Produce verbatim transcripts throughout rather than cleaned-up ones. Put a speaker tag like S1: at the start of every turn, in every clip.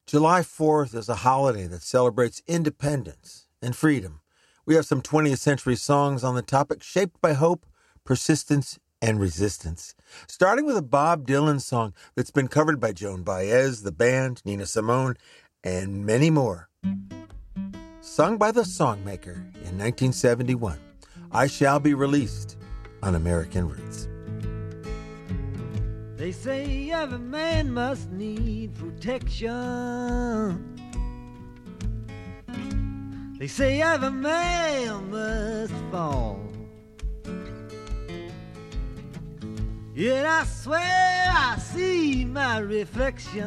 S1: July fourth is a holiday that celebrates independence and freedom. We have some twentieth century songs on the topic shaped by hope, persistence, and resistance. Starting with a Bob Dylan song that's been covered by Joan Baez, the band, Nina Simone, and many more. Sung by the Songmaker in nineteen seventy-one, I Shall Be Released on American Roots.
S2: They say every man must need protection. They say every man must fall. Yet I swear I see my reflection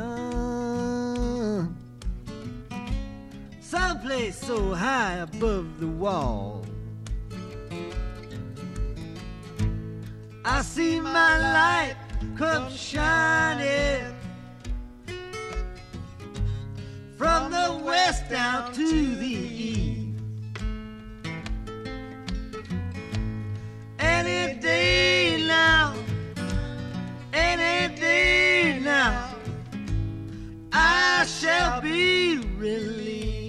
S2: someplace so high above the wall. I see my light come shining from the west down to the east. Any day now, any day now, I shall be released.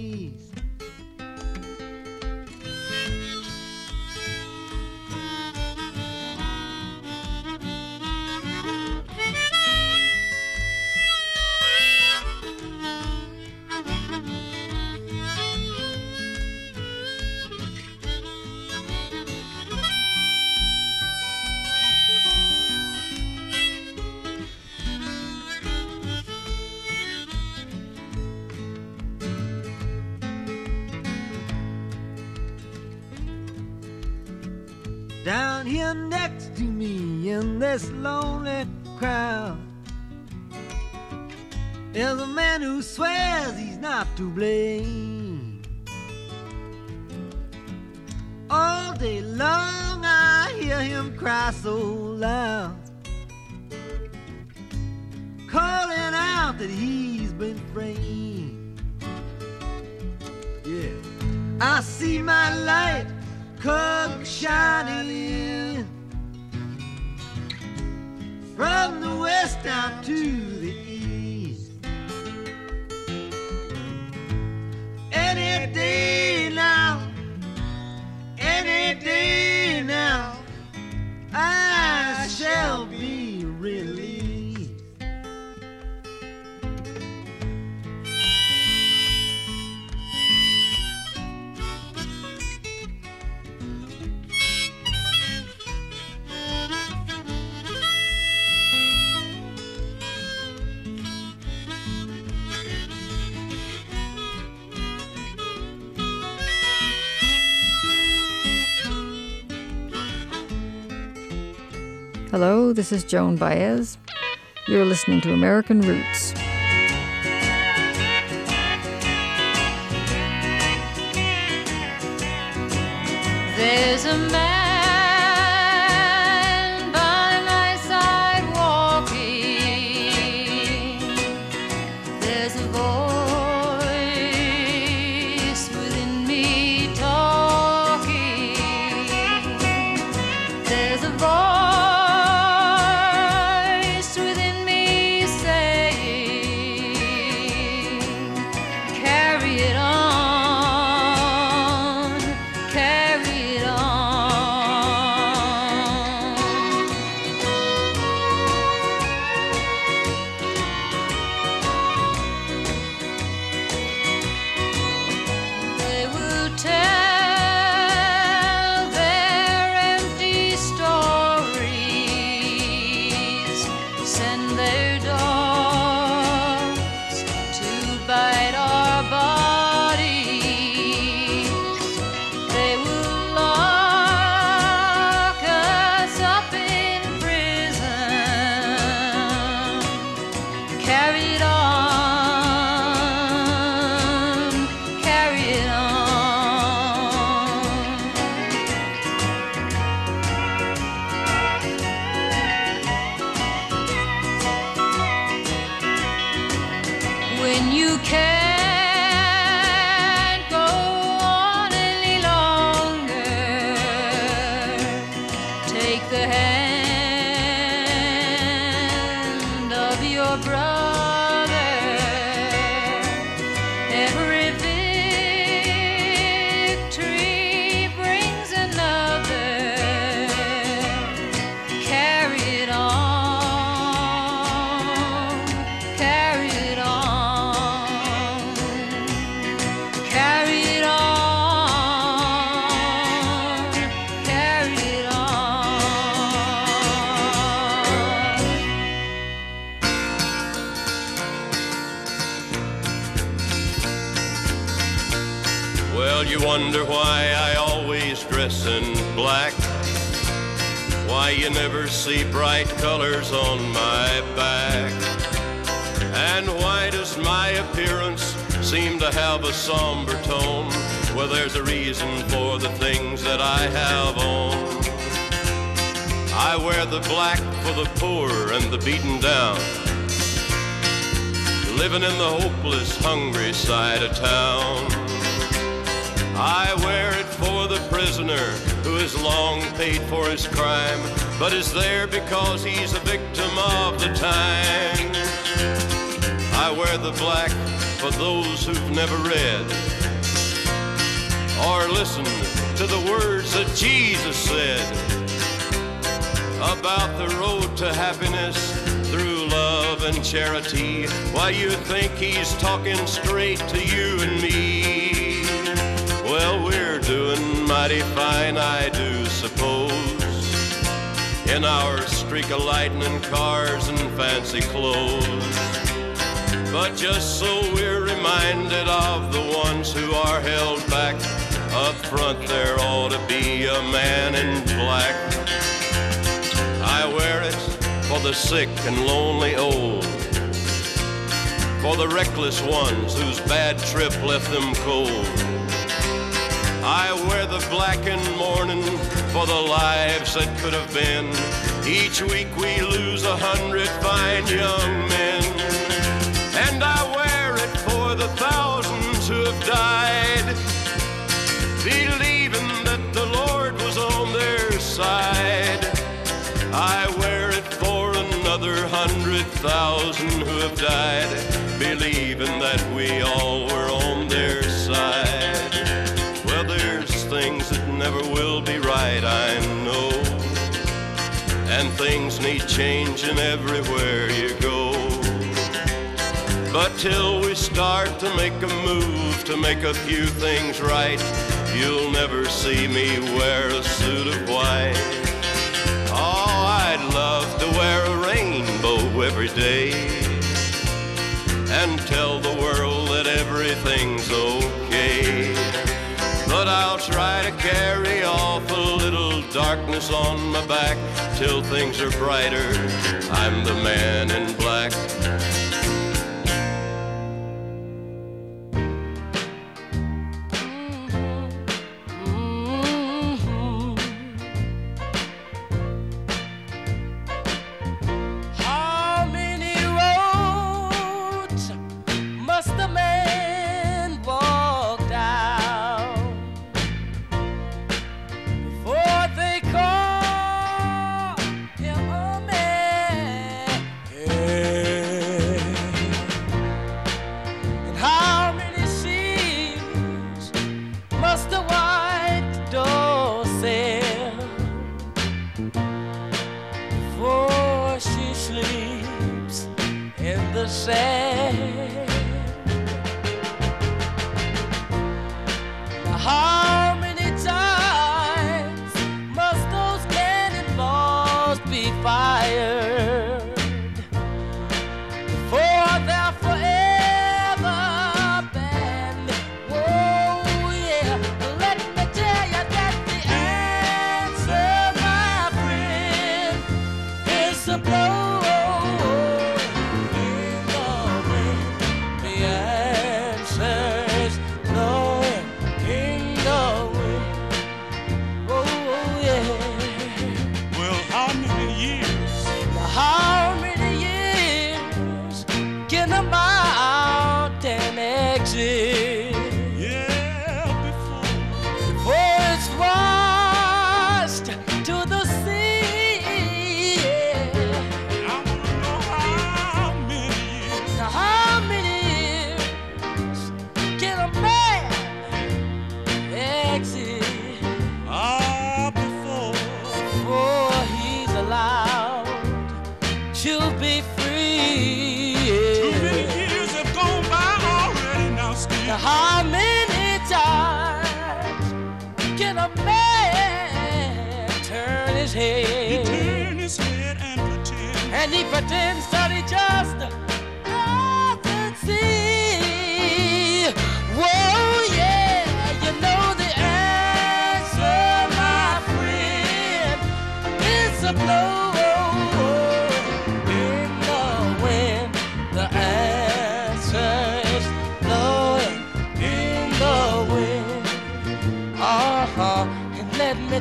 S2: Down here next to me in this lonely crowd is a man who swears he's not to blame. All day long I hear him cry so loud, calling out that he's been framed. Yeah, I see my light come shining from the west down to the east. Any day now, any day now, I shall be released.
S3: Hello, this is Joan Baez. You're listening to American Roots.
S4: There's a man by my side walking. There's a voice within me talking. There's a voice your brother.
S5: Well, you wonder why I always dress in black, why you never see bright colors on my back, and why does my appearance seem to have a somber tone? Well, there's a reason for the things that I have on. I wear the black for the poor and the beaten down, living in the hopeless, hungry side of town. I wear it for the prisoner who has long paid for his crime, but is there because he's a victim of the time. I wear the black for those who've never read or listened to the words that Jesus said about the road to happiness through love and charity. Why, you think he's talking straight to you and me? Well, we're doing mighty fine, I do suppose, in our streak of lightning cars and fancy clothes. But just so we're reminded of the ones who are held back, up front there ought to be a man in black. I wear it for the sick and lonely old, for the reckless ones whose bad trip left them cold. I wear the black in mourning for the lives that could have been. Each week we lose a hundred fine young men. And I wear it for the thousands who have died, believing that the Lord was on their side. I wear it for another hundred thousand who have died, believing that we all were on their side. Well, there's things that never will be right, I know, and things need changing everywhere you go. But till we start to make a move to make a few things right, you'll never see me wear a suit of white. Oh, I'd love to wear a rainbow every day and tell the world that everything's okay. But I'll try to carry off a little darkness on my back till things are brighter. I'm the man in black.
S6: And he pretends that he just doesn't see. Whoa, yeah, you know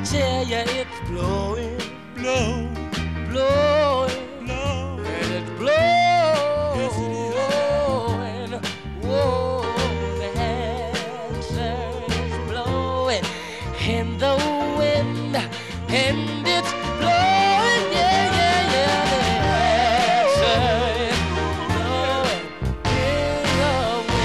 S6: tell you it's blowing, blow, blowing, blow, and it's blowing. Yes, it is. Whoa, the answer is blowing in the wind, and it's blowing, yeah, yeah, yeah. The answer is blowing in the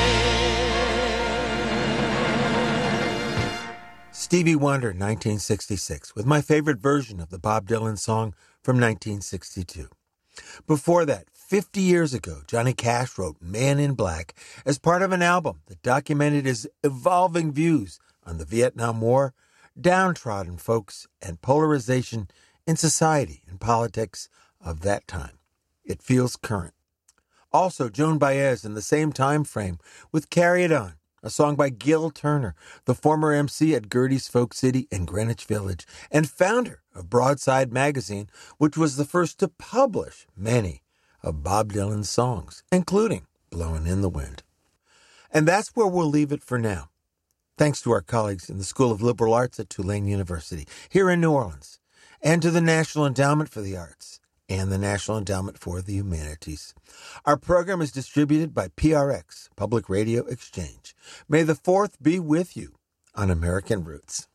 S6: wind.
S1: Stevie Wonder, nineteen sixty-six, with my favorite version of the Bob Dylan song from nineteen sixty-two. Before that, fifty years ago, Johnny Cash wrote Man in Black as part of an album that documented his evolving views on the Vietnam War, downtrodden folks, and polarization in society and politics of that time. It feels current. Also, Joan Baez in the same time frame with Carry It On, a song by Gil Turner, the former M C at Gertie's Folk City in Greenwich Village, and founder of Broadside Magazine, which was the first to publish many of Bob Dylan's songs, including Blowin' in the Wind. And that's where we'll leave it for now. Thanks to our colleagues in the School of Liberal Arts at Tulane University, here in New Orleans, and to the National Endowment for the Arts and the National Endowment for the Humanities. Our program is distributed by P R X, Public Radio Exchange. May the fourth be with you on American Roots.